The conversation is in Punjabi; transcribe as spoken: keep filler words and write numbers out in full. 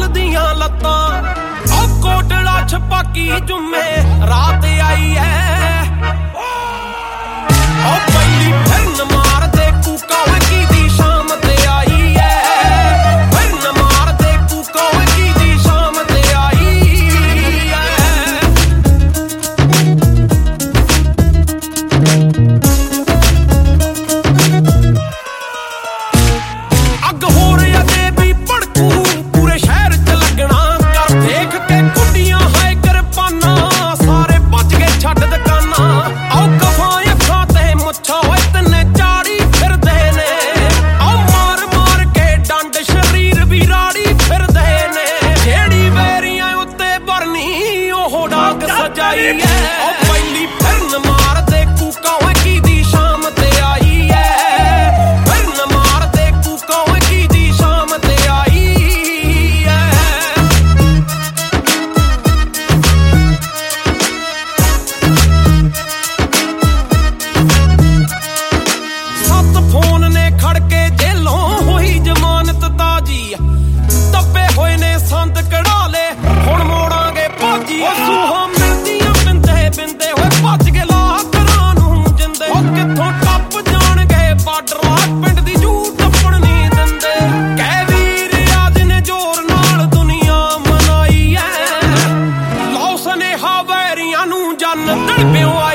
ਚੱਲਦੀਆਂ ਲੱਤਾਂ ਉਹ ਕੋਟੜਾ ਛਪਾਕੀ ਜੁਮੇ ਰਾਤ ਆਈ ਐ ਉਹ ਪਹਿਲੀ ਫਿਰਨ ਮਾਰਦੇ ਕੂਕਾਂ ਕੀ ਦੀ ਸ਼ਾਮ ਤੇ ਆਈ ਐ ਫਿਰਨ ਮਾਰਦੇ ਕੂਕਾਂ ਕੀ ਦੀ ਸ਼ਾਮ ਤੇ ਆਈ ਐ ਅੱਗ ਹੋਰ ਅਜੇ ਵੀ ਭੜਕੂ ਪੂਰੇ ਸ਼ਹਿਰ ਚ ਲੱਗਣਾ ਕਰ ਦੇਖ ਕੇ ਕੁੱਡੀਆਂ ਹਾਏ ਕਿਰਪਾਨਾਂ ਸਾਰੇ ਭੱਜ ਕੇ ਛੱਡ ਦੁਕਾਨਾਂ ਆਓ ਕਫਾਂ ਅੱਖਾਂ ਤੇ ਮੁੱਛਾਂ ਹੋਏ ਤਨੇ ਚਾੜੀ ਫਿਰਦੇ ਨੇ ਆਓ ਮਾਰ ਮਾਰ ਕੇ ਡੰਡ ਸ਼ਰੀਰ ਵੀ ਰਾੜੀ ਫਿਰਦੇ ਨੇ ਜਿਹੜੀ ਵੇਰੀਆਂ ਉੱਤੇ ਬਰਨੀ ਉਹ ਡਾਕ ਸਜਾਈ ਐ ਉਹ ਪਹਿਲੀ ਫਿਰਨ ਮਾਰਦੇ ਕੂਕਾਂ ਕੀ ਦੀ ਸ਼ਾਮ ਤੇ ਆਈ ਐ ਫਿਰਨ ਮਾਰਦੇ ਕੂਕਾਂ ਕੀ ਦੀ ਸ਼ਾਮ ਤੇ ਆਈ ਐ ਸੱਤ ਫੋਨ ਨੇ ਖੜ ਕੇ ਜੇਲੋਂ ਹੋਈ ਜ਼ਮਾਨਤ ਤਾਜੀ ਦੱਬੇ ਹੋਏ ਨੇ ਸੰਦ ਕਢਾ ਲੈ ਹੁਣ ਮੋੜਾਂਗੇ ਭਾਜੀ ਉਹ ਸੂਹਾਂ ਮਿਲਦੀਆਂ ਬਿੰਦੇ ਬਿੰਦੇ ਹੋਏ ਭੱਜ ਕੇ ਲਾ ਘਰਾਂ ਨੂੰ ਜਿੰਦੇ ਉਹ ਕਿੱਥੋਂ ਟੱਪ ਜਾਣਗੇ ਬਾਰਡਰਾਂ ਪਿੰਡ ਦੀ ਜੂ ਟੱਪਣ ਨਹੀਂ ਦਿੰਦੇ ਕਹਿ ਵੀਰ ਅੱਜ ਨੇ ਜ਼ੋਰ ਨਾਲ ਦੁਨੀਆ ਮਨਾਈ ਐ ਲਓ ਸੁਨੇਹਾ ਵੈਰੀਆਂ ਨੂੰ ਜਨ ਤੜਪਿਓ